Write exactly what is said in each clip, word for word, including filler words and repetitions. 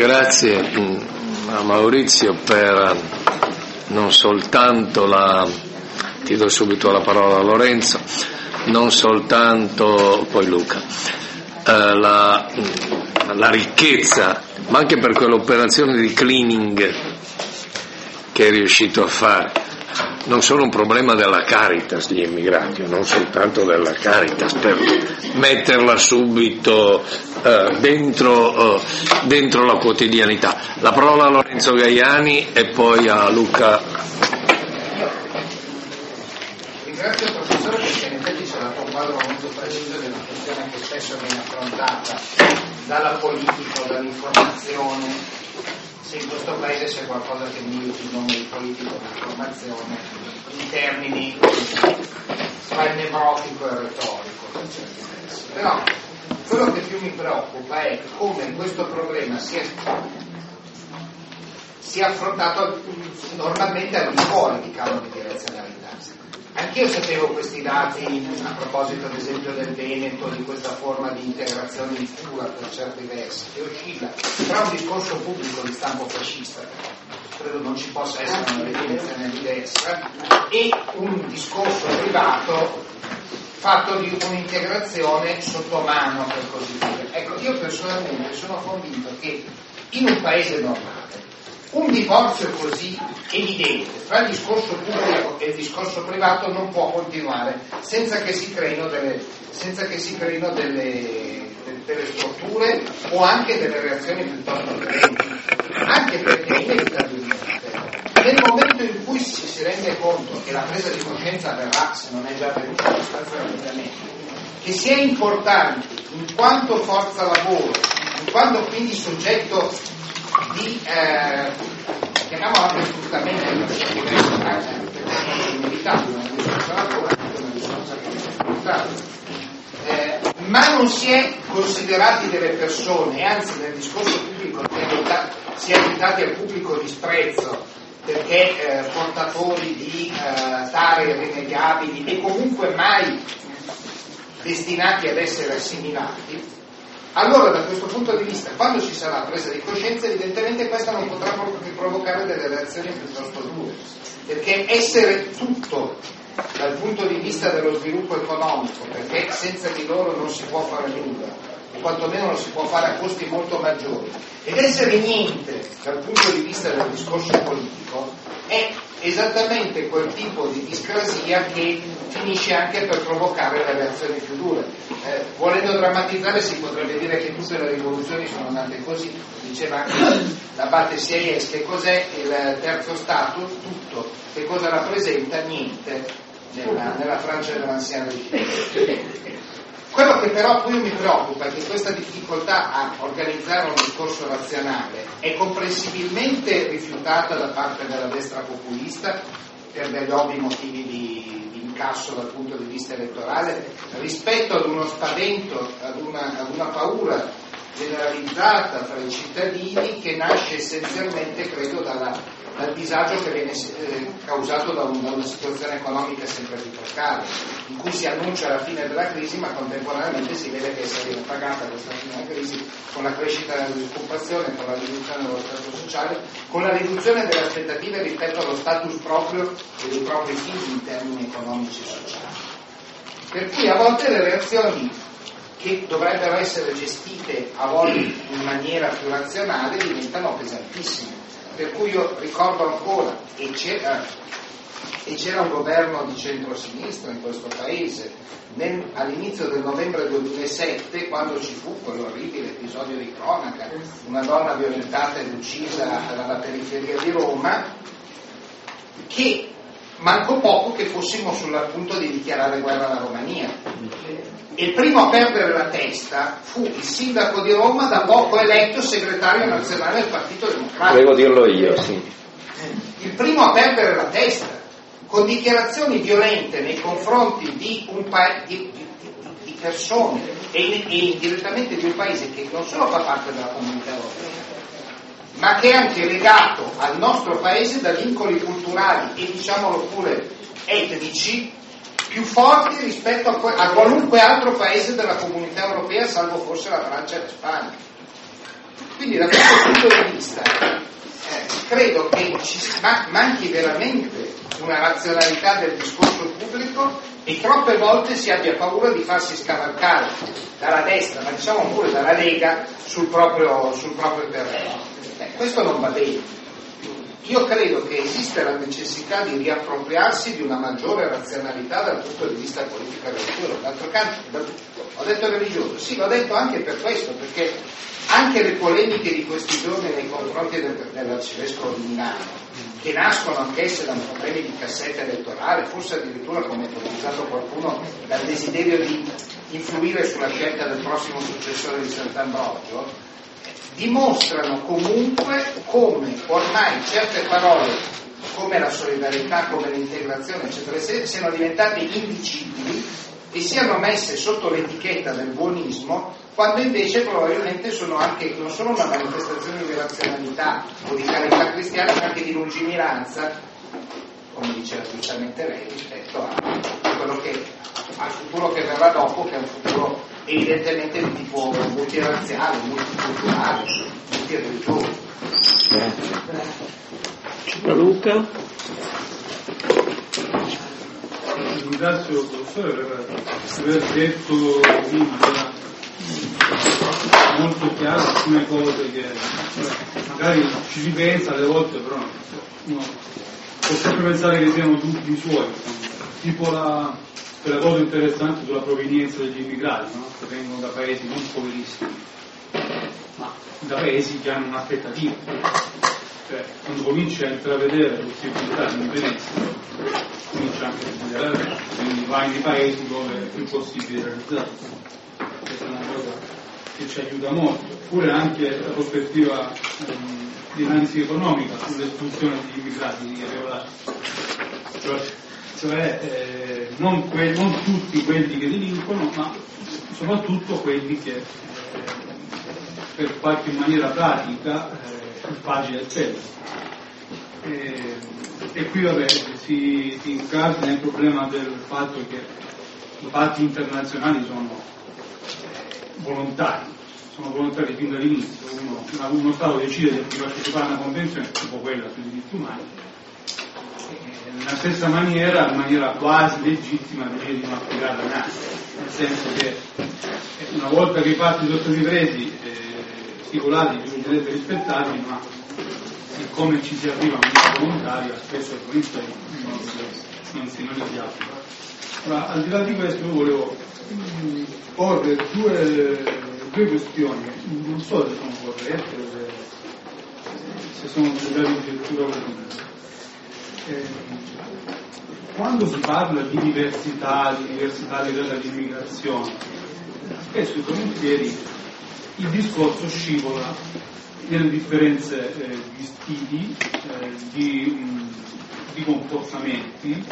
Grazie a Maurizio per non soltanto la, ti do subito la parola a Lorenzo, non soltanto, poi Luca, eh, la, la ricchezza, ma anche per quell'operazione di cleaning che è riuscito a fare. Non sono un problema della Caritas gli immigrati, non soltanto della Caritas, per metterla subito eh, dentro, eh, dentro la quotidianità. La parola a Lorenzo Gaiani e poi a Luca. Ringrazio il professore perché in effetti ci ha dato un quadro molto preciso di una questione che spesso viene affrontata dalla politica o dall'informazione. Se in questo paese c'è qualcosa che mi usi il nome di politico dell'informazione in termini tra il nevrotico e il retorico per certi versi. Però quello che più mi preoccupa è come questo problema sia, sia affrontato normalmente alle scuole di canoni di direzionalità. Anch'io sapevo questi dati a proposito ad esempio del Veneto, di questa forma di integrazione in fuga per certi versi, che oscilla tra un discorso pubblico di stampo fascista, credo non ci possa essere una definizione di destra, e un discorso privato fatto di un'integrazione sotto mano, per così dire. Ecco, io personalmente sono convinto che in un paese normale un divorzio così evidente tra il discorso pubblico e il discorso privato non può continuare senza che si creino delle, senza che si creino delle, delle storture o anche delle reazioni piuttosto violente, anche perché inevitabilmente nel momento in cui ci si rende conto che la presa di coscienza avverrà, se non è già avvenuta abbastanza rapidamente, che si è importanti in quanto forza lavoro, in quanto quindi soggetto di eh, chiamiamolo anche sfruttamento, è inevitabile una risorsa lavoro, una risorsa eh, ma non si è considerati delle persone, anzi nel discorso pubblico si è aiutati al pubblico disprezzo perché eh, portatori di eh, tare irrimediabili e comunque mai destinati ad essere assimilati. Allora da questo punto di vista, quando ci sarà presa di coscienza, evidentemente questa non potrà che provocare delle reazioni piuttosto dure, perché essere tutto dal punto di vista dello sviluppo economico, perché senza di loro non si può fare nulla, o quantomeno lo si può fare a costi molto maggiori, ed essere niente dal punto di vista del discorso politico è esattamente quel tipo di discrasia che finisce anche per provocare le reazioni più dure. Eh, volendo drammatizzare si potrebbe dire che tutte le rivoluzioni sono nate così, diceva anche l'abate Sieyès. Che cos'è il terzo status? Tutto. Che cosa rappresenta? Niente, nella, nella Francia dell'ancien régime. Quello che però più mi preoccupa è che questa difficoltà a organizzare un discorso razionale è comprensibilmente rifiutata da parte della destra populista per degli ovvi motivi di, di incasso dal punto di vista elettorale, rispetto ad uno spavento, ad una, ad una paura generalizzata tra i cittadini che nasce essenzialmente, credo, dalla dal disagio che viene eh, causato da, un, da una situazione economica sempre più precaria, in cui si annuncia la fine della crisi, ma contemporaneamente si vede che essa viene pagata questa fine della crisi con la crescita della disoccupazione, con la riduzione dello stato sociale, con la riduzione delle aspettative rispetto allo status proprio e dei propri figli in termini economici e sociali. Per cui a volte le reazioni che dovrebbero essere gestite a volte in maniera più razionale diventano pesantissime. Per cui io ricordo ancora, e c'era, e c'era un governo di centrosinistra in questo paese nel, all'inizio del novembre duemilasette, quando ci fu quell'orribile episodio di cronaca, una donna violentata ed uccisa alla periferia di Roma, che mancò poco che fossimo sull'appunto di dichiarare guerra alla Romania. E il primo a perdere la testa fu il sindaco di Roma, da poco eletto segretario nazionale del Partito Democratico. Devo dirlo io, sì. Il primo a perdere la testa, con dichiarazioni violente nei confronti di, un pa- di, di, di, di persone e, e indirettamente di un paese che non solo fa parte della comunità europea, ma che è anche legato al nostro paese da vincoli culturali e, diciamolo pure, etnici più forti rispetto a, que- a qualunque altro paese della comunità europea, salvo forse la Francia e la Spagna. Quindi da questo punto di vista eh, credo che ci ma- manchi veramente una razionalità del discorso pubblico e troppe volte si abbia paura di farsi scavalcare dalla destra, ma diciamo pure dalla Lega, sul proprio, sul proprio terreno. Eh, questo non va bene. Io credo che esiste la necessità di riappropriarsi di una maggiore razionalità dal punto di vista politico e religioso. D'altro canto, ho detto religioso, sì, l'ho detto anche per questo, perché anche le polemiche di questi giorni nei confronti del, dell'arcivescovo di Milano, che nascono anch'esse da problemi di cassetta elettorale, forse addirittura, come ha ipotizzato qualcuno, dal desiderio di influire sulla scelta del prossimo successore di Sant'Ambrogio, dimostrano comunque come ormai certe parole come la solidarietà, come l'integrazione, eccetera, siano diventate indicibili e siano messe sotto l'etichetta del buonismo, quando invece probabilmente sono anche non solo una manifestazione di razionalità o di carità cristiana, ma anche di lungimiranza, come diceva giustamente lei, rispetto a quello che al futuro che verrà dopo, che è un futuro evidentemente di tipo multirazziale, multiculturale, multireligioso. Ciao Luca. Ringrazio il professore per aver detto molto chiaro alcune cose che magari ci ripensa alle volte, però uno può sempre pensare che siano dubbi suoi, tipo la, quella cosa interessante sulla provenienza degli immigrati, no? Che vengono da paesi non poverissimi, ma da paesi che hanno un'aspettativa. Cioè, quando cominci a intravedere la possibilità di indipendenza, comincia anche a studiare, quindi vai nei paesi dove è più possibile realizzarlo. Questa è una cosa che ci aiuta molto. Oppure anche la prospettiva um, di analisi economica sull'espulsione degli immigrati irregolari. Cioè, cioè eh, non, que- non tutti quelli che delinquono, ma soprattutto quelli che eh, per qualche maniera pratica eh, più facile accedere. E, e qui vabbè, si, si incardina il problema del fatto che i patti internazionali sono volontari, sono volontari fin dall'inizio. Uno, uno Stato decide di partecipare a una convenzione, tipo quella sui diritti umani, e nella stessa maniera, in maniera quasi legittima, decide di non applicare neanche, nel senso che una volta che i patti sono stati presi, eh, stipulati, bisognerebbe rispettarli, ma siccome ci si arriva a una volontaria, spesso il principio non si, non si non si applica. Allora, al di là di questo io volevo mh, porre due, due questioni, non so se sono corrette, se sono già di lettura comune. Eh, quando si parla di diversità, di diversità legata all'immigrazione, spesso e volentieri il discorso scivola nelle differenze eh, di stili, eh, di, mh, di comportamenti.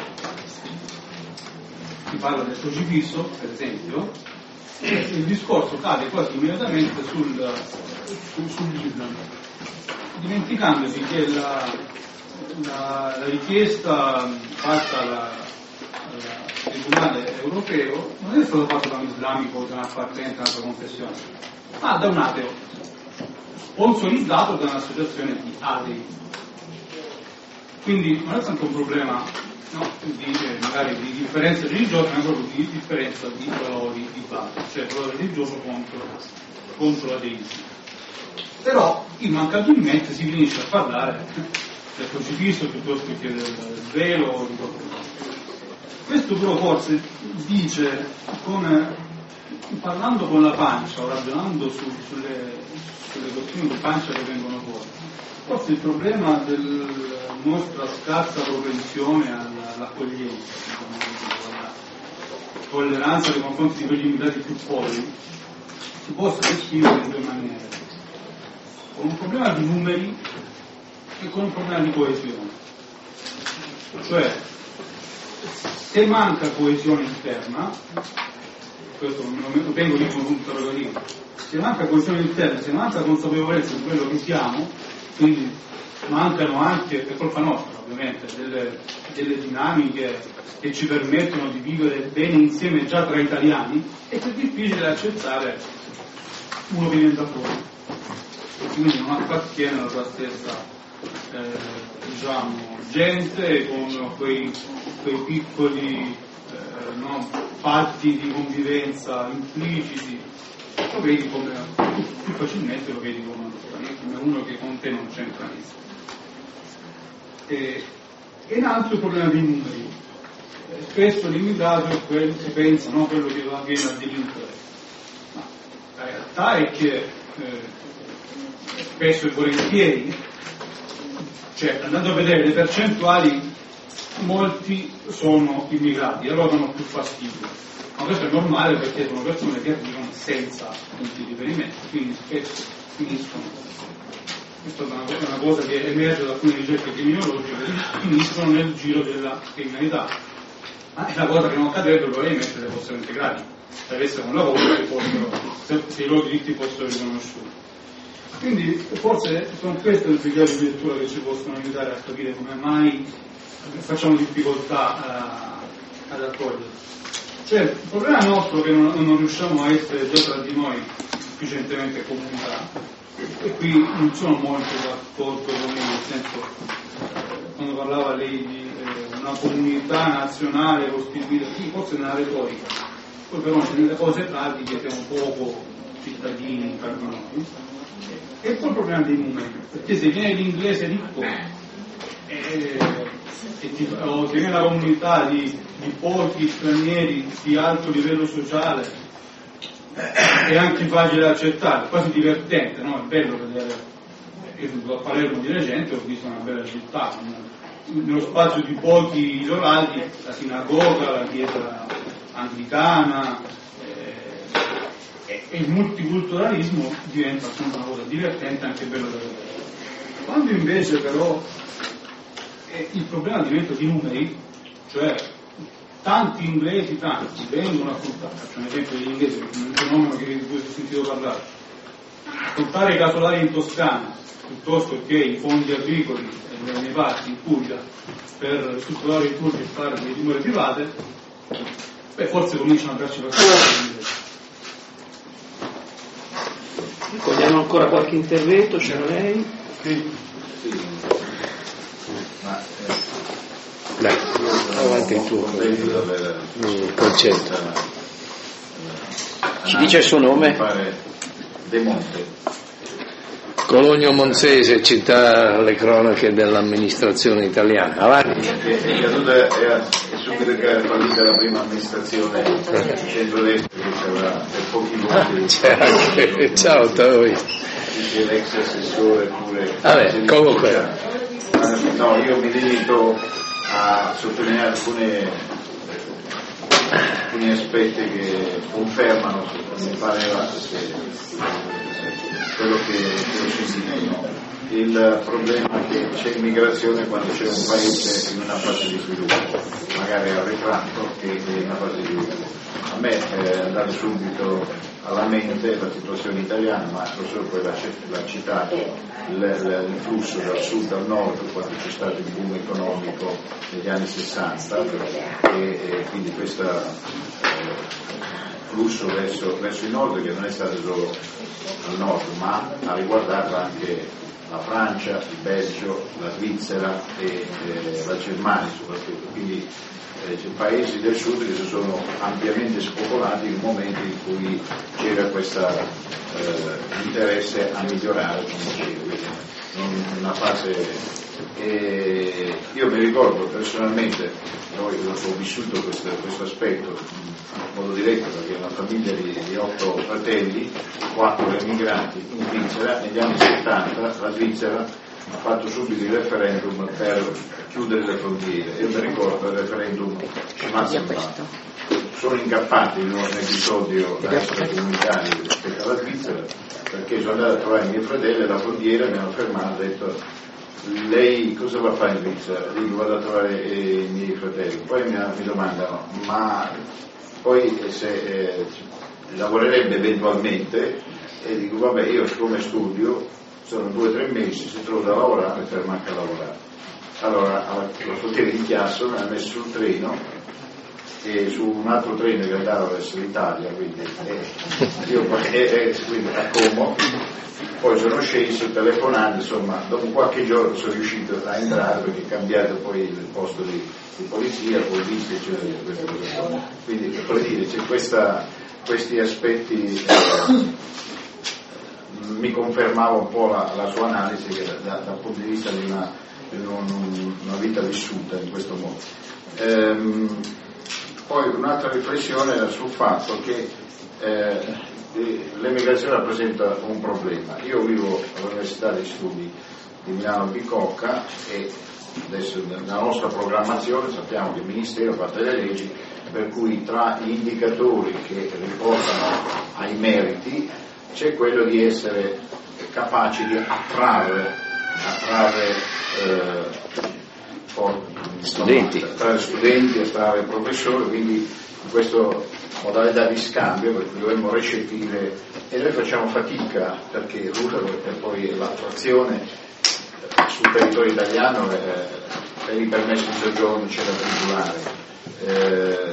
Si parla del crocifisso, per esempio, e il discorso cade quasi immediatamente sul, su, sull'Islam, dimenticandosi che la, la, la richiesta fatta alla, al Tribunale europeo non è stata fatta da un islamico o da un appartenente a un'altra confessione, ma da un ateo, sponsorizzato da un'associazione di atei. Quindi non è tanto un problema, no, di, eh, magari di differenza religiosa, ma proprio di differenza di valori di base, cioè valore religioso contro, contro l'ateismo. Però immancabilmente si finisce a parlare del crocifisso piuttosto che del, del velo o di qualcosa. Questo però forse dice, con, parlando con la pancia o ragionando su, sulle, sulle questioni di pancia che vengono fuori, forse il problema della nostra scarsa propensione all'accoglienza, alla tolleranza nei confronti di quegli immigrati più poveri, si possa descrivere in due maniere: con un problema di numeri e con un problema di coesione. Cioè, se manca coesione interna, questo lo tengo lì con un interrogativo, se manca coesione interna, se manca consapevolezza di quello che siamo, quindi mancano anche, per colpa nostra ovviamente, delle, delle dinamiche che ci permettono di vivere bene insieme già tra italiani, è più difficile accettare uno che viene da fuori. e quindi non appartiene alla tua stessa eh, diciamo, gente, con quei, quei piccoli eh, no, patti di convivenza impliciti, lo vedi come più facilmente lo vedi come, come uno che con te non c'entra niente. E, e un altro problema dei numeri. Eh, spesso l'immigrato è quello che pensa, no, quello che va viene a delinquere. Ma la realtà è che eh, spesso e volentieri, cioè andando a vedere le percentuali, molti sono immigrati e allora danno più fastidio. Ma questo è normale perché sono persone che arrivano senza punti di riferimento, quindi spesso finiscono. Questa è una cosa che emerge da alcune ricerche criminologiche, finiscono nel giro della criminalità. Ma è una cosa che non accadrebbe probabilmente se fossero integrati, se avessero un lavoro e fossero, se, se i loro diritti fossero riconosciuti. Quindi forse sono queste le criterie di lettura che ci possono aiutare a capire come mai facciamo difficoltà uh, ad accogliere. Cioè, il problema nostro è che non, non riusciamo a essere già tra di noi sufficientemente comunicati. E qui non sono molto d'accordo con me, nel senso, eh, quando parlava lei di eh, una comunità nazionale costituita, sì, forse nella retorica, poi però nelle cose pratiche siamo poco cittadini tra di noi. E poi il problema dei numeri, perché se viene l'inglese ricco eh, e ti, o se viene la comunità di, di pochi stranieri di alto livello sociale, è anche facile da accettare, quasi divertente, no? È bello vedere. Io a Palermo di recente ho visto una bella città, nello spazio di pochi isolati, la sinagoga, la chiesa anglicana, eh, e il multiculturalismo diventa appunto una cosa divertente, anche bello da vedere. Quando invece però eh, il problema diventa di numeri, cioè tanti inglesi, tanti, vengono a contare, faccio un esempio degli inglesi, un fenomeno che di cui ho sentito parlare, a contare i casolari in Toscana, piuttosto che i fondi agricoli nelle mie parti, in Puglia, per strutturare i turni e fare delle dimore private, beh, forse cominciano a darci qualcosa. Vogliamo ancora qualche intervento? C'era lei? Sì. Sì. Ma, eh, Dai, avanti il tuo concetto. Ci dice il suo nome? De Monte. Cologno Monzese, città alle cronache dell'amministrazione italiana. Avanti. È caduta, è subito che è fallita la prima amministrazione centrodestra che c'era per pochi voti. Ciao a voi. L'ex assessore pure. Vabbè, comunque. No, io mi limito a sottolineare alcune, alcuni aspetti che confermano, mi pareva, quello che ho sentito. Il problema è che c'è immigrazione quando c'è un paese in una fase di sviluppo, magari al ritratto che è in una fase di sviluppo. A me è andata subito alla mente la situazione italiana, ma il professore poi l'ha citato, il, il flusso dal sud al nord quando c'è stato il boom economico negli anni sessanta e, e quindi questo eh, flusso verso, verso il nord, che non è stato solo al nord ma ha riguardato anche la Francia, il Belgio, la Svizzera e eh, la Germania soprattutto, quindi eh, c'è paesi del sud che si sono ampiamente spopolati in momenti in cui c'era questo eh, interesse a migliorare, come dicevo, in una fase. E io mi ricordo personalmente, noi ho vissuto questo, questo aspetto in modo diretto perché è una famiglia di, di otto fratelli, quattro emigrati in Svizzera. Negli anni settanta la Svizzera ha fatto subito il referendum per chiudere le frontiere. Io mi ricordo il referendum sono incappato in un episodio extracomunitario rispetto alla Svizzera perché sono andato a trovare i miei fratelli alla frontiera, mi hanno fermato e ho detto: lei cosa va a fare in Svizzera? Dico: vado a trovare eh, i miei fratelli. Poi mi, mi domandano: ma poi se eh, lavorerebbe eventualmente? E dico: vabbè, io siccome studio sono due o tre mesi, se trovo da lavorare mi fermo anche a lavorare. Allora al quartiere di Chiasso mi ha messo sul treno e su un altro treno che andava verso l'Italia, quindi, eh, io, eh, eh, quindi a Como, poi sono sceso telefonando, insomma dopo qualche giorno sono riuscito a entrare perché è cambiato poi il posto di, di polizia, poi visto eccetera, quindi per dire c'è questa, questi aspetti, eh, mi confermava un po' la, la sua analisi che da, dal punto di vista di una, di un, una vita vissuta in questo modo. Ehm, poi un'altra riflessione era sul fatto che eh, l'emigrazione rappresenta un problema. Io vivo all'Università di Studi di Milano Bicocca e adesso nella nostra programmazione sappiamo che il Ministero fa delle leggi per cui tra gli indicatori che riportano ai meriti c'è quello di essere capaci di attrarre, attrarre eh, studenti, attrarre studenti, attrarre professori, quindi in questa modalità di scambio per cui dovremmo recepire, e noi facciamo fatica perché, perché poi l'attrazione sul territorio italiano eh, per i permessi di soggiorno c'è da tribulare, eh,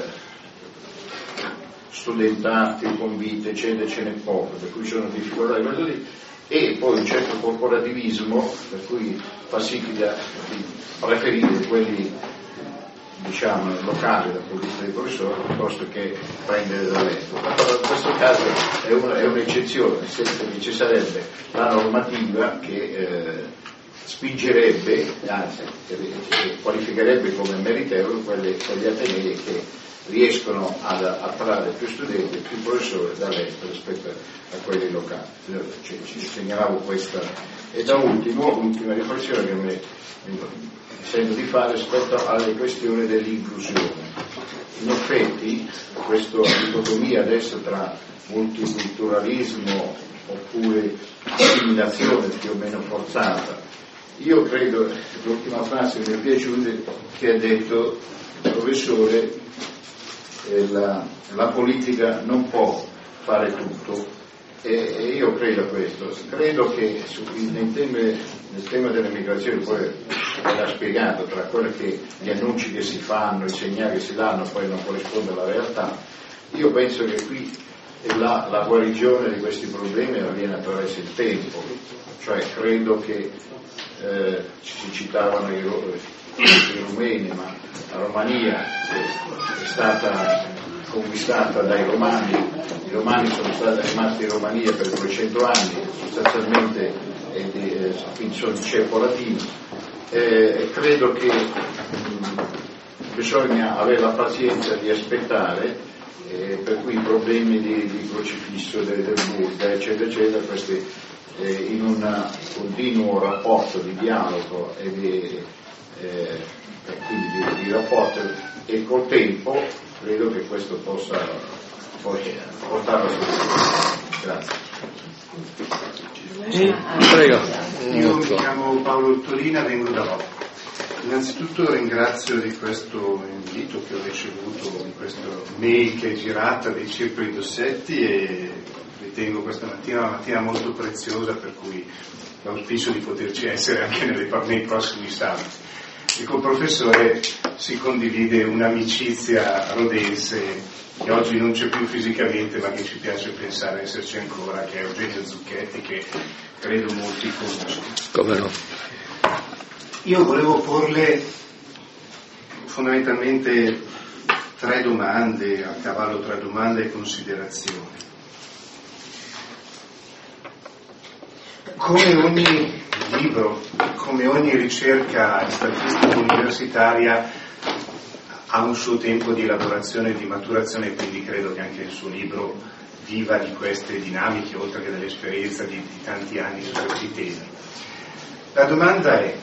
studentati, convite, eccetera, ce n'è poco, per cui ci sono difficoltà di questo tipo, e poi un certo corporativismo per cui fa sì che preferire quelli diciamo locali dal punto di vista dei professori piuttosto che prendere dall'estero. Ma in questo caso è, una, è un'eccezione, nel senso che ci sarebbe la normativa che eh, spingerebbe, anzi che, che qualificherebbe come meritevoli quegli atenei che riescono ad attrarre più studenti e più professori dall'estero rispetto a quelli locali. Ci, ci segnalavo questa. E da ultimo, l'ultima riflessione che mi, mi sento di fare rispetto alle questioni dell'inclusione. In effetti questa dicotomia adesso tra multiculturalismo oppure assimilazione più o meno forzata, io credo, l'ultima frase che mi è piaciuta, che ha detto il professore, La, la politica non può fare tutto e, e io credo a questo, credo che su, nel, tema, nel tema dell'immigrazione poi l'ha spiegato tra quelli che gli annunci che si fanno, i segnali che si danno poi non corrispondono alla realtà. Io penso che qui la, la guarigione di questi problemi avviene attraverso il tempo, cioè credo che eh, si citavano i, i rumeni, ma la Romania è stata conquistata dai romani, i romani sono stati rimasti in Romania per duecento anni, sostanzialmente eh, sono di ceppo latino, eh, credo che mh, bisogna avere la pazienza di aspettare, eh, per cui i problemi di, di crocifisso del, del Buddha eccetera eccetera, questi eh, in un continuo rapporto di dialogo e di eh, quindi di, di rapporto e col tempo credo che questo possa poi portare a soluzione. Grazie. Sì, prego. Io mi chiamo Paolo Torina, vengo da Roma. Innanzitutto ringrazio di questo invito che ho ricevuto, di questa mail che è girata dei Circoli Dossetti, e ritengo questa mattina una mattina molto preziosa, per cui l'auspicio di poterci essere anche nelle, nei prossimi sabati. E col professore si condivide un'amicizia rodense che oggi non c'è più fisicamente, ma che ci piace pensare esserci ancora, che è Eugenio Zucchetti, che credo molti conoscono. Come no? Io volevo porle fondamentalmente tre domande, a cavallo tra domande e considerazioni. Come ogni libro, come ogni ricerca statistica universitaria, ha un suo tempo di elaborazione e di maturazione, quindi credo che anche il suo libro viva di queste dinamiche, oltre che dell'esperienza di, di tanti anni su questi temi. La domanda è: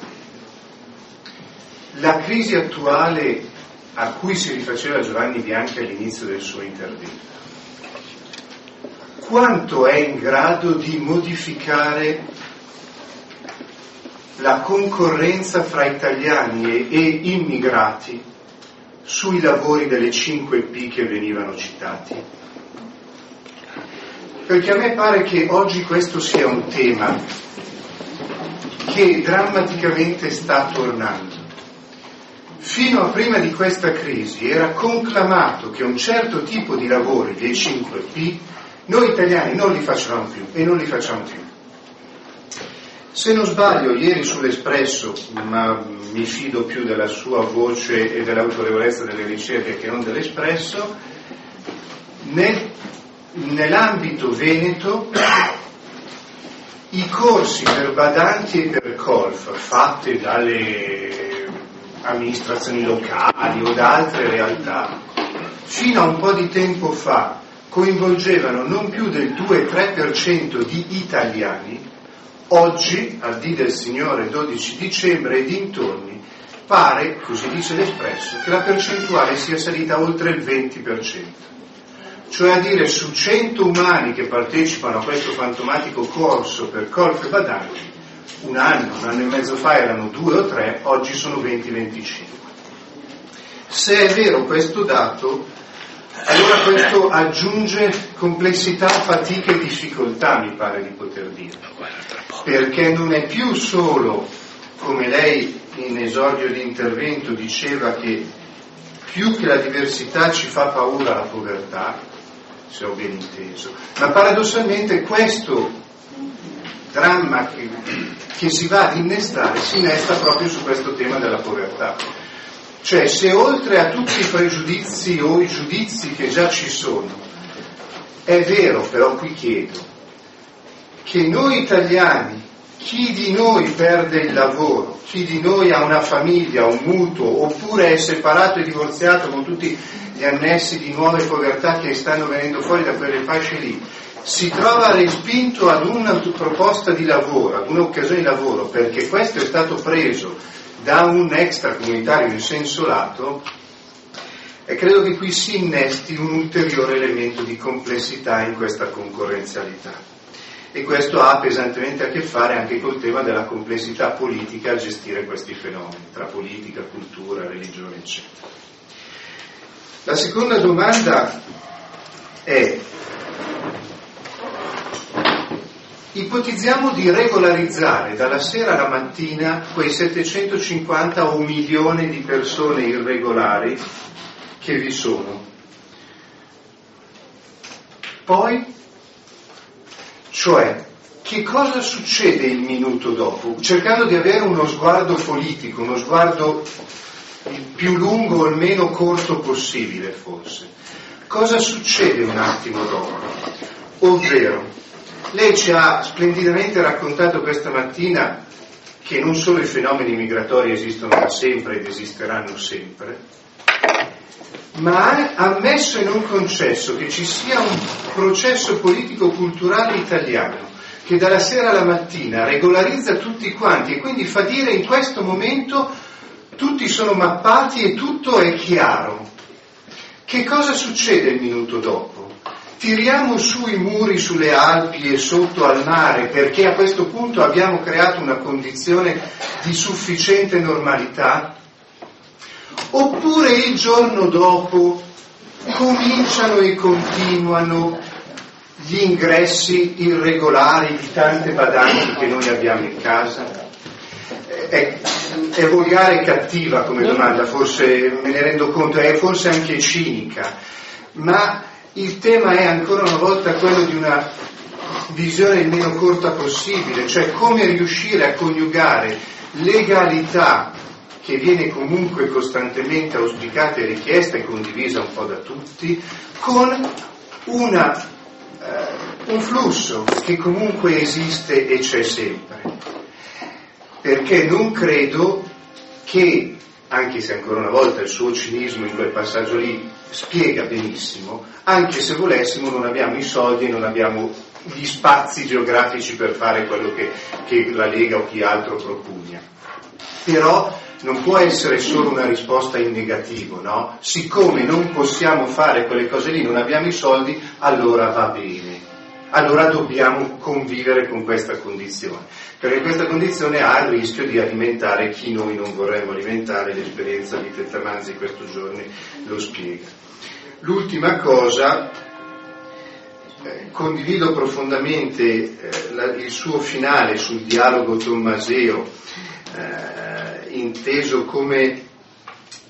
la crisi attuale a cui si rifaceva Giovanni Bianchi all'inizio del suo intervento, quanto è in grado di modificare la concorrenza fra italiani e, e immigrati sui lavori delle cinque P che venivano citati? Perché a me pare che oggi questo sia un tema che drammaticamente sta tornando. fino a prima di questa crisi era conclamato che un certo tipo di lavori dei cinque P noi italiani non li facciamo più e non li facciamo più. Se non sbaglio, ieri sull'Espresso, ma mi fido più della sua voce e dell'autorevolezza delle ricerche che non dell'Espresso, nel, nell'ambito veneto i corsi per badanti e per colf fatti dalle amministrazioni locali o da altre realtà fino a un po' di tempo fa coinvolgevano non più del due tre per cento di italiani. Oggi, al dì del Signore dodici dicembre e dintorni, pare, così dice l'Espresso, che la percentuale sia salita oltre il venti per cento. Cioè a dire, su cento umani che partecipano a questo fantomatico corso per colf e badanti, un anno, un anno e mezzo fa erano due o tre, oggi sono venti venticinque. Se è vero questo dato, allora questo aggiunge complessità, fatica e difficoltà, mi pare di poter dire, perché non è più solo, come lei in esordio di intervento diceva, che più che la diversità ci fa paura la povertà, se ho ben inteso, ma paradossalmente questo dramma che, che si va ad innestare si innesta proprio su questo tema della povertà. Cioè, se oltre a tutti i pregiudizi o i giudizi che già ci sono, è vero, però qui chiedo, che noi italiani, chi di noi perde il lavoro, chi di noi ha una famiglia, un mutuo, oppure è separato e divorziato con tutti gli annessi di nuove povertà che stanno venendo fuori da quelle fasce lì, si trova respinto ad una proposta di lavoro, ad un'occasione di lavoro, perché questo è stato preso da un extracomunitario in senso lato, e credo che qui si innesti un ulteriore elemento di complessità in questa concorrenzialità. E questo ha pesantemente a che fare anche col tema della complessità politica a gestire questi fenomeni, tra politica, cultura, religione, eccetera. La seconda domanda è: ipotizziamo di regolarizzare dalla sera alla mattina quei settecentocinquanta o un milione di persone irregolari che vi sono. Poi, cioè, che cosa succede il minuto dopo? Cercando di avere uno sguardo politico, uno sguardo il più lungo o il meno corto possibile, forse. Cosa succede un attimo dopo? Ovvero, lei ci ha splendidamente raccontato questa mattina che non solo i fenomeni migratori esistono da sempre ed esisteranno sempre, ma ha ammesso e non concesso che ci sia un processo politico-culturale italiano che dalla sera alla mattina regolarizza tutti quanti e quindi fa dire in questo momento tutti sono mappati e tutto è chiaro. Che cosa succede il minuto dopo? Tiriamo su i muri sulle Alpi e sotto al mare perché a questo punto abbiamo creato una condizione di sufficiente normalità? Oppure il giorno dopo cominciano e continuano gli ingressi irregolari di tante badanti che noi abbiamo in casa? È, è volgare e cattiva come domanda, forse me ne rendo conto, è forse anche cinica, ma il tema è ancora una volta quello di una visione il meno corta possibile, cioè come riuscire a coniugare legalità, che viene comunque costantemente auspicata e richiesta e condivisa un po' da tutti, con una, eh, un flusso che comunque esiste e c'è sempre. Perché non credo che, anche se ancora una volta il suo cinismo in quel passaggio lì spiega benissimo, anche se volessimo non abbiamo i soldi e non abbiamo gli spazi geografici per fare quello che, che la Lega o chi altro propugna. Però non può essere solo una risposta in negativo, no? Siccome non possiamo fare quelle cose lì, non abbiamo i soldi, allora va bene. Allora dobbiamo convivere con questa condizione, perché questa condizione ha il rischio di alimentare chi noi non vorremmo alimentare, l'esperienza di Tettamanzi in questi giorni lo spiega. L'ultima cosa, eh, condivido profondamente eh, la, il suo finale sul dialogo tommaseo, eh, inteso come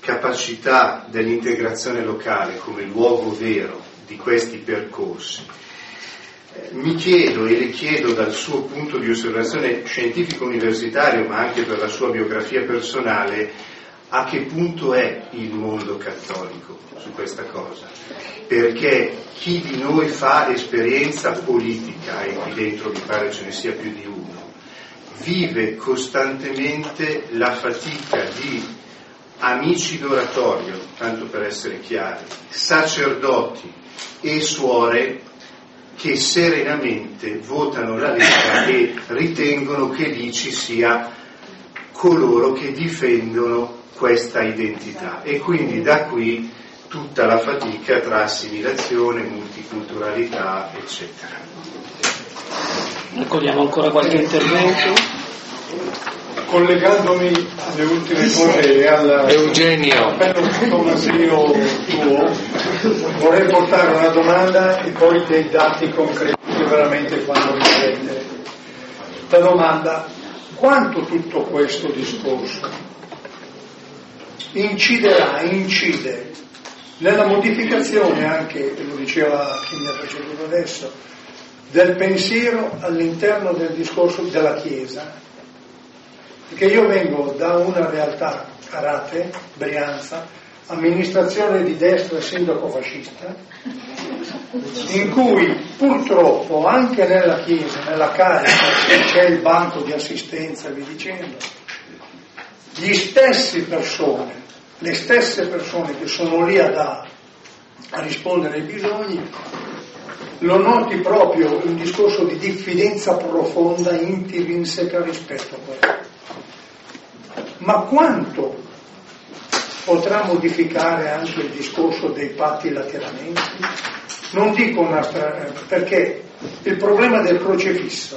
capacità dell'integrazione locale come luogo vero di questi percorsi, mi chiedo e le chiedo dal suo punto di osservazione scientifico universitario, ma anche per la sua biografia personale, a che punto è il mondo cattolico su questa cosa, perché chi di noi fa esperienza politica, e qui dentro mi pare ce ne sia più di uno, vive costantemente la fatica di amici d'oratorio, tanto per essere chiari, sacerdoti e suore che serenamente votano la Lega e ritengono che lì ci sia coloro che difendono questa identità, e quindi da qui tutta la fatica tra assimilazione, multiculturalità, eccetera. Raccogliamo ancora qualche intervento. Collegandomi alle ultime cose e al Eugenio. appello Tommasino tuo, vorrei portare una domanda e poi dei dati concreti che veramente fanno riflettere. La domanda: quanto tutto questo discorso inciderà, incide nella modificazione anche, lo diceva chi mi ha preceduto adesso, del pensiero all'interno del discorso della Chiesa? Perché io vengo da una realtà, Carate, Brianza, amministrazione di destra, sindaco fascista, in cui purtroppo anche nella Chiesa, nella Carica, c'è il banco di assistenza e via dicendo, gli stessi persone, le stesse persone che sono lì a, a rispondere ai bisogni, lo noti proprio un discorso di diffidenza profonda, intrinseca rispetto a questo. Ma quanto potrà modificare anche il discorso dei patti lateranensi? Non dico una stra... perché il problema del crocefisso,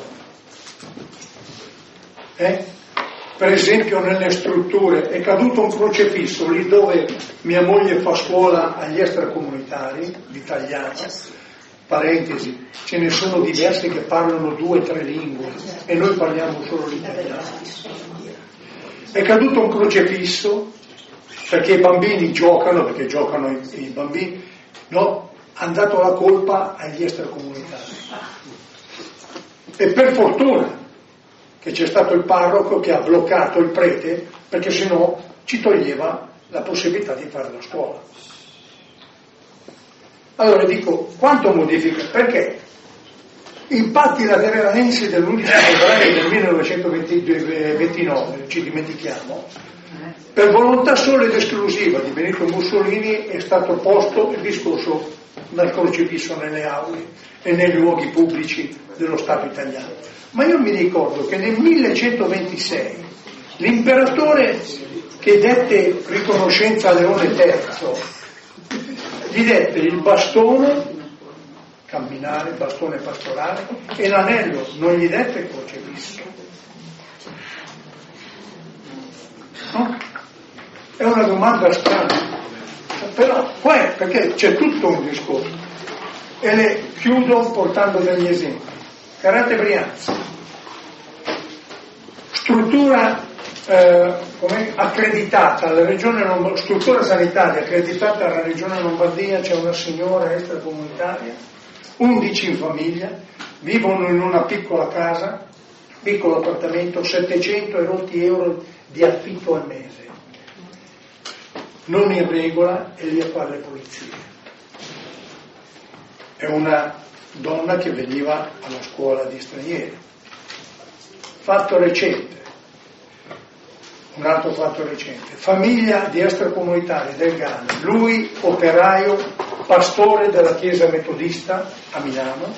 eh? per esempio nelle strutture, è caduto un crocefisso lì dove mia moglie fa scuola agli extracomunitari, l'italiano, parentesi, ce ne sono diversi che parlano due o tre lingue e noi parliamo solo l'italiano. È caduto un crocefisso perché i bambini giocano, perché giocano i, i bambini, no, hanno dato la colpa agli extracomunitari. E per fortuna che c'è stato il parroco che ha bloccato il prete, perché sennò ci toglieva la possibilità di fare la scuola. Allora dico, quanto modifica? Perché i patti lateranensi dell'undici febbraio del millenovecentoventinove, ci dimentichiamo, per volontà sola ed esclusiva di Benito Mussolini è stato posto il discorso dal crocifisso nelle aule e nei luoghi pubblici dello Stato italiano. Ma io mi ricordo che nel millecentoventisei l'imperatore che dette riconoscenza a Leone terzo gli dette il bastone camminare, bastone pastorale, e l'anello, non gli dette il crocefisso. No? È una domanda strana, però qua è, perché c'è tutto un discorso, e le chiudo portando degli esempi. Carate Brianza, struttura eh, com'è? accreditata alla regione Lombardia, struttura sanitaria accreditata alla regione Lombardia, c'è una signora extracomunitaria, undici in famiglia, vivono in una piccola casa, piccolo appartamento, settecento e rotti euro di affitto al mese, non in regola, e lì a fare le pulizie. È una donna che veniva alla scuola di stranieri. Fatto recente, un altro fatto recente, famiglia di extracomunitari del Ghana, lui operaio, pastore della chiesa metodista a Milano,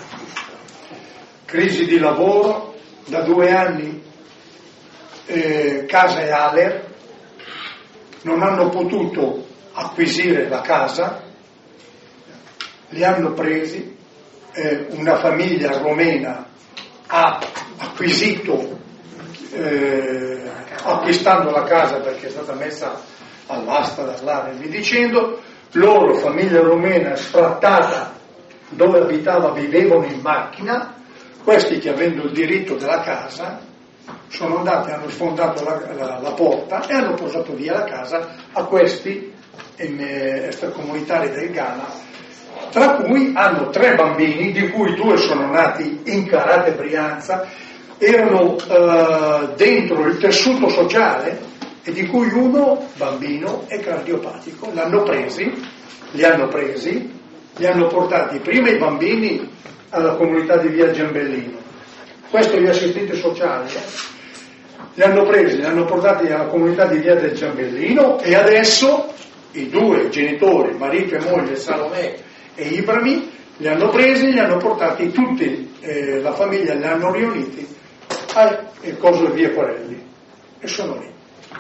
crisi di lavoro, da due anni eh, casa e Aler, non hanno potuto acquisire la casa, li hanno presi, eh, una famiglia romena ha acquisito, eh, acquistando la casa perché è stata messa all'asta dall'A R E, vi dicendo, loro, famiglia romena sfrattata dove abitava, vivevano in macchina, questi che avendo il diritto della casa sono andati, hanno sfondato la, la, la porta e hanno portato via la casa a questi extracomunitari del Ghana, tra cui hanno tre bambini, di cui due sono nati in Carate Brianza, erano eh, dentro il tessuto sociale e di cui uno, bambino, è cardiopatico. L'hanno presi, li hanno presi, li hanno portati prima i bambini alla comunità di via Giambellino, questo gli assistenti sociali, eh? Li hanno presi, li hanno portati alla comunità di via del Giambellino e adesso i due genitori, marito e moglie, Salomè e Ibrahim, li hanno presi, li hanno portati tutti, eh, la famiglia li hanno riuniti al coso di via Corelli e sono lì.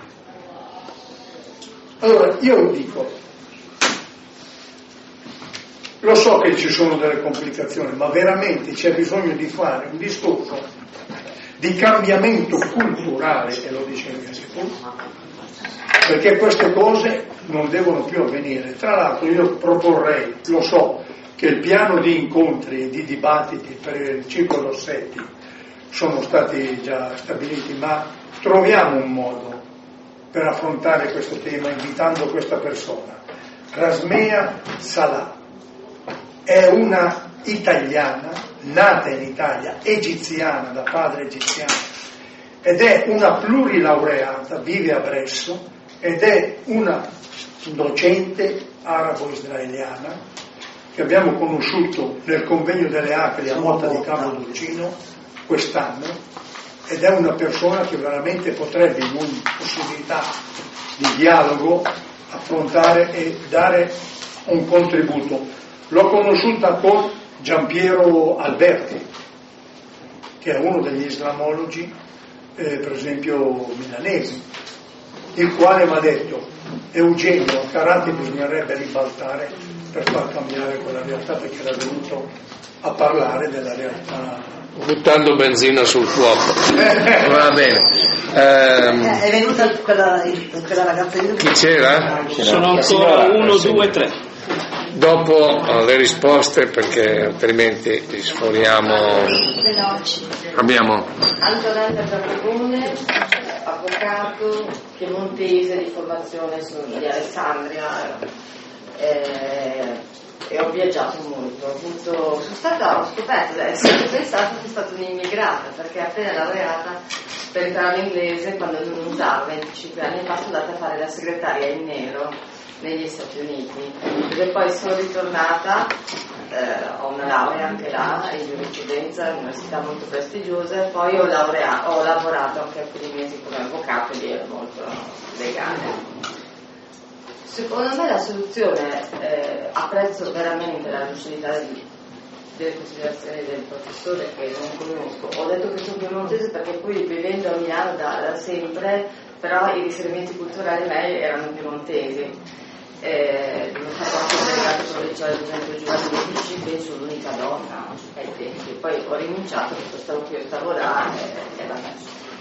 Allora io dico, lo so che ci sono delle complicazioni, ma veramente c'è bisogno di fare un discorso di cambiamento culturale, e lo dice il Vescovo, perché queste cose non devono più avvenire. Tra l'altro io proporrei, lo so, che il piano di incontri e di dibattiti per il ciclo Rossetti sono stati già stabiliti, ma troviamo un modo per affrontare questo tema invitando questa persona. Rasmea Salah è una italiana, nata in Italia, egiziana, da padre egiziano, ed è una plurilaureata, vive a Bresso, ed è una docente arabo-israeliana che abbiamo conosciuto nel convegno delle Acri a Motta di Capodolcino quest'anno, ed è una persona che veramente potrebbe, in una possibilità di dialogo, affrontare e dare un contributo. L'ho conosciuta con Giampiero Alberti, che è uno degli islamologi, eh, per esempio milanesi, il quale mi ha detto: Eugenio, a Carate bisognerebbe ribaltare per far cambiare quella realtà, perché era venuto a parlare della realtà. Buttando benzina sul fuoco. Va bene. Ehm, è venuta quella, quella ragazza di chi c'era? Sono ancora uno, due, tre. Dopo le risposte, perché altrimenti sforiamo. Veloci. Abbiamo Antonella Giacobone, avvocato piemontese di formazione di Alessandria, eh, e ho viaggiato molto. Ho avuto, sono stata, ho scoperto, ho sempre pensato che sono stata un'immigrata, perché appena laureata per imparare l'inglese, quando non usavo venticinque anni fa, sono andata a fare la segretaria in nero negli Stati Uniti, dove poi sono ritornata, eh, ho una laurea anche là in giurisprudenza, un'università molto prestigiosa, e poi ho, laurea, ho lavorato anche alcuni mesi come avvocato e lì ero molto legale. Secondo me la soluzione, eh, apprezzo veramente la lucidità di, delle considerazioni del professore, che non conosco. Ho detto che sono piemontese perché poi, vivendo a Milano da, da sempre, però i riferimenti culturali miei erano piemontesi. Eh, ho fatto anche il delegato provinciale del centro Giovanni Medici, penso l'unica donna ai tempi. Poi ho rinunciato perché stavo qui a lavorare e vabbè.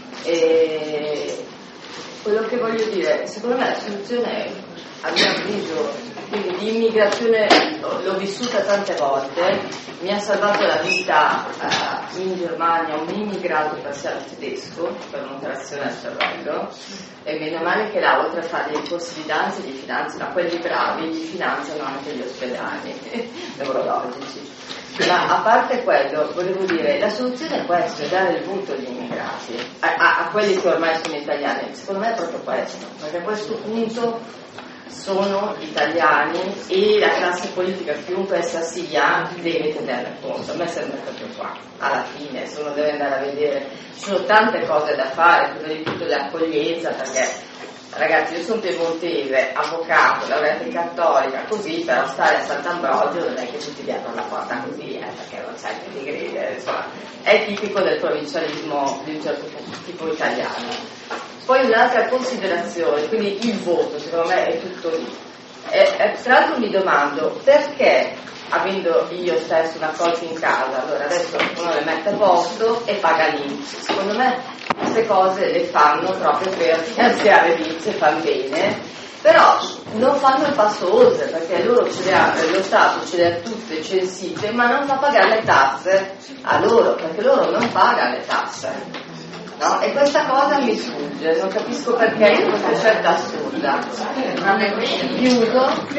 E quello che voglio dire, secondo me la soluzione è, a mio avviso, quindi di immigrazione l'ho vissuta tante volte, mi ha salvato la vita uh, in Germania un immigrato persiano tedesco per un'operazione al cervello, e meno male che là, oltre a fare dei corsi di danza e di finanza, ma quelli bravi gli finanziano anche gli ospedali neurologici. Ma a parte quello, volevo dire, la soluzione è questa, è dare il voto agli immigrati, a, a, a quelli che ormai sono italiani. Secondo me è proprio questo, perché a questo punto sono italiani e la classe politica, chiunque essa sia, deve tenerne conto. A me sembra proprio qua, alla fine, se uno deve andare a vedere, ci sono tante cose da fare, prima di tutto l'accoglienza, perché ragazzi, io sono piemontese, avvocato, laureata in cattolica, così, però stare a Sant'Ambrogio non è che tutti vi aprono la porta così, eh, perché non sai che ti grida, insomma, è tipico del provincialismo di un certo tipo italiano. Poi un'altra considerazione, quindi il voto, secondo me è tutto lì. E, e, tra l'altro mi domando perché, avendo io stesso una cosa in casa, allora adesso uno le mette a posto e paga l'I N P S. Secondo me queste cose le fanno proprio per finanziare l'I N P S e fanno bene, però non fanno il passo oltre, perché loro ce le ha, lo Stato ce le ha tutte censite, ma non fa pagare le tasse a loro, perché loro non pagano le tasse. No? E questa cosa mi sfugge, non capisco perché questa scelta assurda. Chiudo.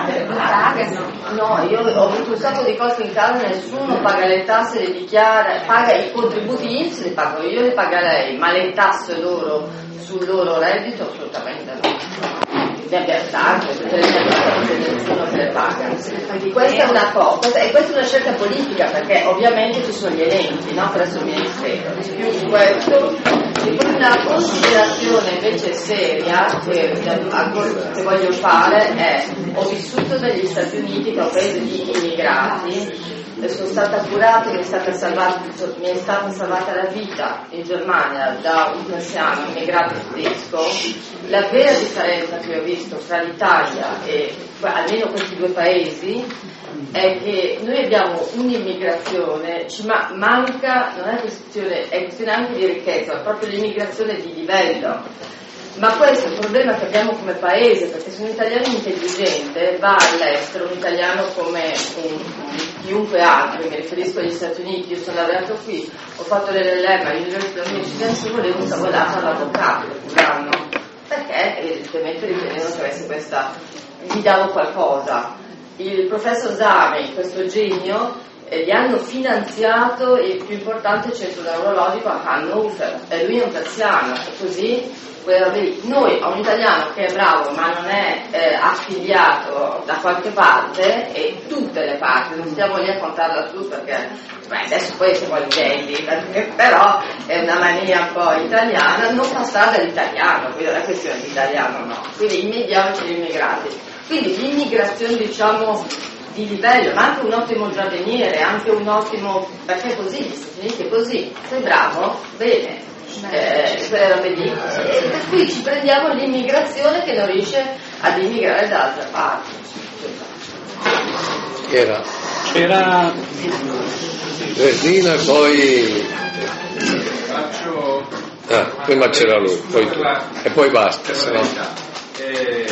No, io ho avuto un sacco di cose in casa, nessuno paga le tasse, le dichiara, paga i contributi I N P S, li pago io, le paga lei, ma le tasse loro sul loro reddito assolutamente no. Ne abbiamo tante, perché nessuno se le paga. Quindi questa è una cosa, e questa è una scelta politica, perché ovviamente ci sono gli elenchi, no? Presso il Ministero. Di più di questo, e poi una considerazione invece seria che, che voglio fare è: ho vissuto negli Stati Uniti, che è un paese di immigrati, sono stata curata, mi è stata salvata, mi è stata salvata la vita in Germania da un anziano immigrato tedesco. La vera differenza che ho visto fra l'Italia e almeno questi due paesi è che noi abbiamo un'immigrazione, ci ma- manca, non è questione, è questione anche di ricchezza, è proprio l'immigrazione di livello. Ma questo è un problema che abbiamo come paese, perché se un italiano intelligente va all'estero, un italiano come un, un, chiunque altro, mi riferisco agli Stati Uniti, io sono laureato qui, ho fatto l'L L M all'Università dell'Università, volevo un lavorato all'avvocato un anno, perché evidentemente ritenevano che avessi questa, gli davo qualcosa. Il professor Zami, questo genio, eh, gli hanno finanziato il più importante centro neurologico a Hannover, e lui è un persiano, e così noi a un italiano che è bravo ma non è eh, affiliato da qualche parte, e tutte le parti, non stiamo lì a contarla su perché beh, adesso poi siamo gli vendi, però è una mania un po' italiana, non fa strada l'italiano, quindi non è questione di italiano, no, quindi immediamoci gli immigrati, quindi l'immigrazione diciamo di livello, ma anche un ottimo giardiniere, anche un ottimo, perché così gli Stati Uniti è così, sei bravo, bene. Eh, quelle robe lì, e per cui ci prendiamo l'immigrazione che non riesce ad immigrare da altre parti. Era c'era Verdina, poi faccio ah, prima c'era lui, poi tu e poi basta, se no eh,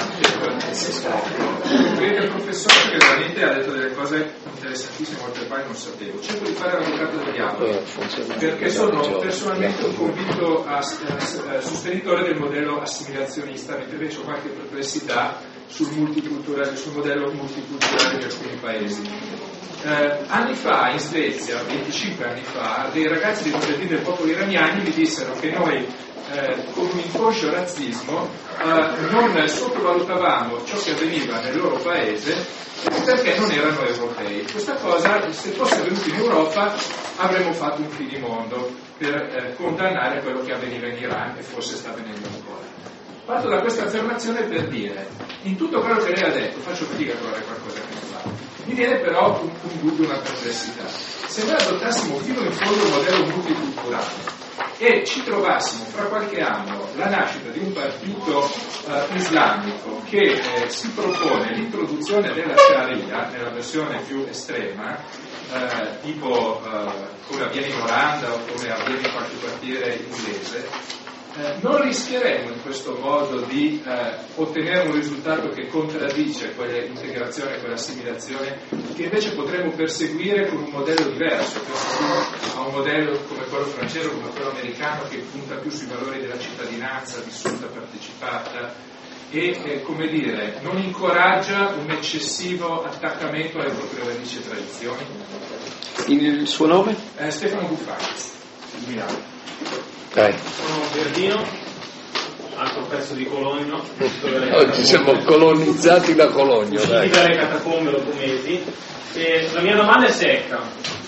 vedo il professore che veramente ha detto delle cose interessantissime, molte quali non sapevo. Cerco di fare l'avvocato del diavolo perché sono personalmente un convinto as- as- sostenitore del modello assimilazionista, mentre invece ho qualche perplessità sul multiculturale, sul modello multiculturale di alcuni paesi. Eh, anni fa in Svezia, venticinque anni fa, dei ragazzi dei mujahideen del popolo iraniani mi dissero che noi Eh, con un inconscio razzismo eh, non sottovalutavamo ciò che avveniva nel loro paese perché non erano europei. Questa cosa, se fosse avvenuta in Europa, avremmo fatto un finimondo per eh, condannare quello che avveniva in Iran e forse sta avvenendo ancora. Parto da questa affermazione per dire, in tutto quello che lei ha detto, faccio fatica a trovare qualcosa che non fa, mi viene però un, un dubbio, una perplessità. Se noi adottassimo fino in fondo un modello multiculturale e ci trovassimo fra qualche anno la nascita di un partito eh, islamico che eh, si propone l'introduzione della Sharia nella versione più estrema, eh, tipo eh, come avviene in Olanda o come avviene in qualche quartiere inglese, eh, non rischieremo in questo modo di eh, ottenere un risultato che contraddice quell'integrazione, quell'assimilazione che invece potremmo perseguire con un modello diverso, a un modello come quello francese o come quello americano che punta più sui valori della cittadinanza vissuta, partecipata e eh, come dire, non incoraggia un eccessivo attaccamento alle proprie radici e tradizioni. Il suo nome? Eh, Stefano Buffani, di Milano. Dai. Sono Verdino, altro pezzo di Cologno. Oggi siamo colonizzati da Cologno, dai. Dalle catacombe dopo mesi. E la mia domanda è secca.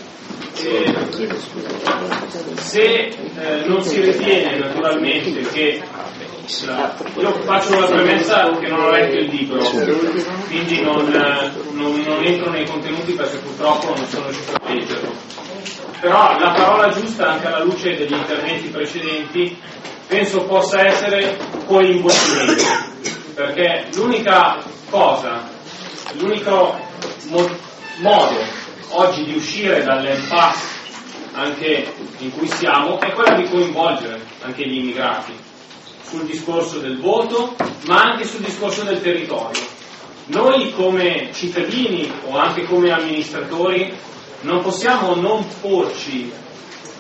E se eh, non si ritiene naturalmente che la, io faccio la premessa che non ho letto il libro, quindi non, non, non entro nei contenuti perché purtroppo non sono riuscito a leggerlo. Però la parola giusta, anche alla luce degli interventi precedenti, penso possa essere coinvolgimento, perché l'unica cosa, l'unico mo- modo oggi di uscire dall'impasse anche in cui siamo è quella di coinvolgere anche gli immigrati sul discorso del voto, ma anche sul discorso del territorio. Noi come cittadini o anche come amministratori non possiamo non porci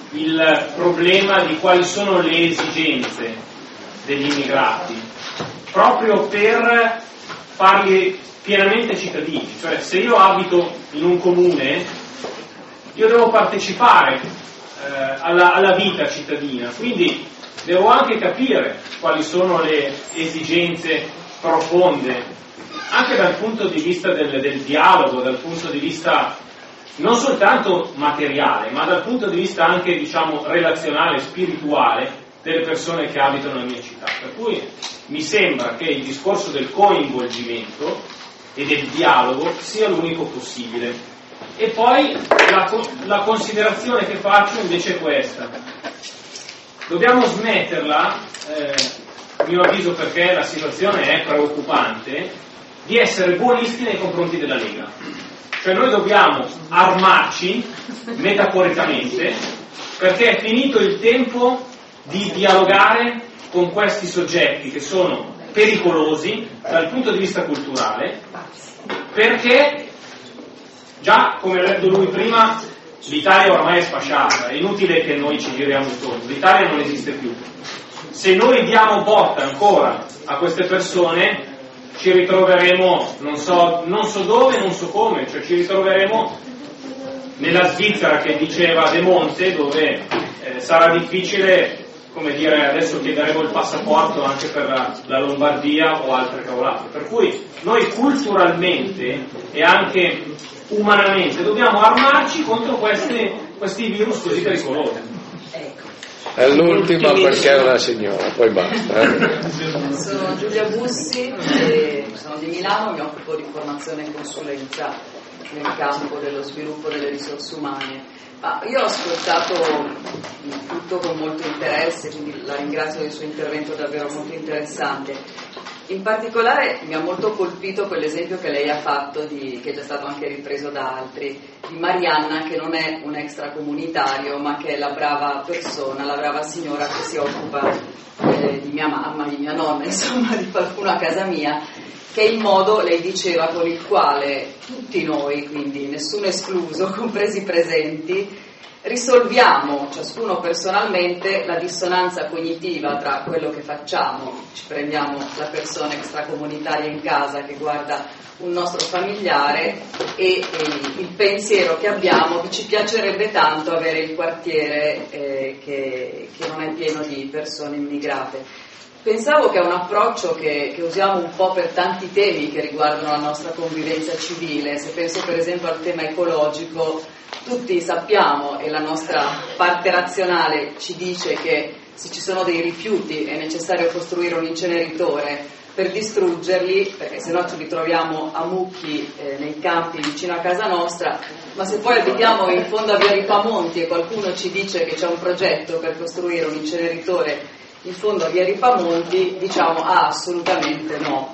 il problema di quali sono le esigenze degli immigrati, proprio per farli pienamente cittadini. Cioè, se io abito in un comune, io devo partecipare eh, alla, alla vita cittadina, quindi devo anche capire quali sono le esigenze profonde, anche dal punto di vista del, del dialogo, dal punto di vista non soltanto materiale, ma dal punto di vista anche, diciamo, relazionale, spirituale delle persone che abitano nella mia città. Per cui mi sembra che il discorso del coinvolgimento e del dialogo sia l'unico possibile. E poi la, la considerazione che faccio invece è questa: dobbiamo smetterla, eh, a mio avviso, perché la situazione è preoccupante, di essere buonisti nei confronti della Lega. Cioè noi dobbiamo armarci metaforicamente, perché è finito il tempo di dialogare con questi soggetti che sono pericolosi dal punto di vista culturale, perché già, come ha detto lui prima, l'Italia ormai è sfasciata, è inutile che noi ci giriamo intorno, l'Italia non esiste più. Se noi diamo botta ancora a queste persone ci ritroveremo, non so, non so dove, non so come, cioè ci ritroveremo nella Svizzera che diceva De Monte, dove eh, sarà difficile, come dire, adesso chiederemo il passaporto anche per la, la Lombardia o altre cavolate. Per cui noi culturalmente e anche umanamente dobbiamo armarci contro queste, questi virus così pericolosi. È l'ultima perché è una signora, poi basta. Eh. Sono Giulia Bussi, e sono di Milano, mi occupo di formazione e consulenza nel campo dello sviluppo delle risorse umane. Ma io ho ascoltato tutto con molto interesse, quindi la ringrazio del suo intervento davvero molto interessante. In particolare mi ha molto colpito quell'esempio che lei ha fatto, di, che è già stato anche ripreso da altri, di Marianna, che non è un extracomunitario ma che è la brava persona, la brava signora che si occupa eh, di mia mamma, di mia nonna, insomma di qualcuno a casa mia, che è il modo, lei diceva, con il quale tutti noi, quindi nessuno escluso, compresi i presenti, risolviamo ciascuno personalmente la dissonanza cognitiva tra quello che facciamo, ci prendiamo la persona extracomunitaria in casa che guarda un nostro familiare e, e il pensiero che abbiamo che ci piacerebbe tanto avere il quartiere eh, che, che non è pieno di persone immigrate. Pensavo che è un approccio che, che usiamo un po' per tanti temi che riguardano la nostra convivenza civile. Se penso per esempio al tema ecologico, tutti sappiamo e la nostra parte razionale ci dice che se ci sono dei rifiuti è necessario costruire un inceneritore per distruggerli, perché sennò ci ritroviamo a mucchi eh, nei campi vicino a casa nostra, ma se poi abitiamo in fondo a via Ripamonti e qualcuno ci dice che c'è un progetto per costruire un inceneritore in fondo a via Ripamonti, diciamo ah, assolutamente no.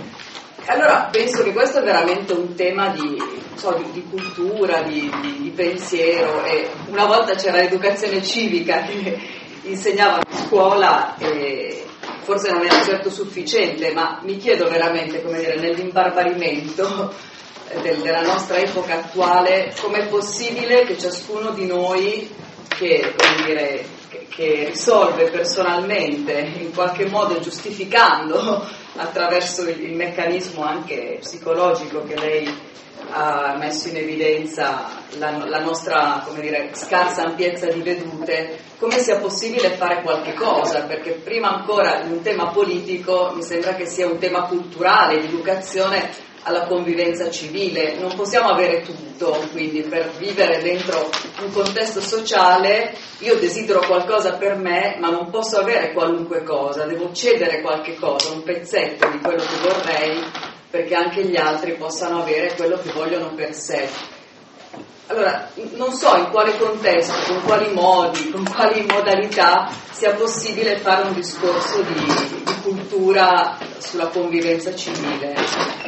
Allora penso che questo è veramente un tema di, so, di, di cultura, di, di, di pensiero, e una volta c'era l'educazione civica che insegnava a scuola e forse non era certo sufficiente, ma mi chiedo veramente, come dire, nell'imbarbarimento del, della nostra epoca attuale, com'è possibile che ciascuno di noi che, come dire, che, che risolve personalmente, in qualche modo giustificando attraverso il, il meccanismo anche psicologico che lei ha messo in evidenza la, la nostra, come dire, scarsa ampiezza di vedute, come sia possibile fare qualche cosa, perché prima ancora di un tema politico mi sembra che sia un tema culturale, di educazione alla convivenza civile. Non possiamo avere tutto, quindi per vivere dentro un contesto sociale io desidero qualcosa per me, ma non posso avere qualunque cosa, devo cedere qualche cosa, un pezzetto di quello che vorrei, perché anche gli altri possano avere quello che vogliono per sé. Allora, non so in quale contesto, con quali modi, con quali modalità sia possibile fare un discorso di, di cultura sulla convivenza civile.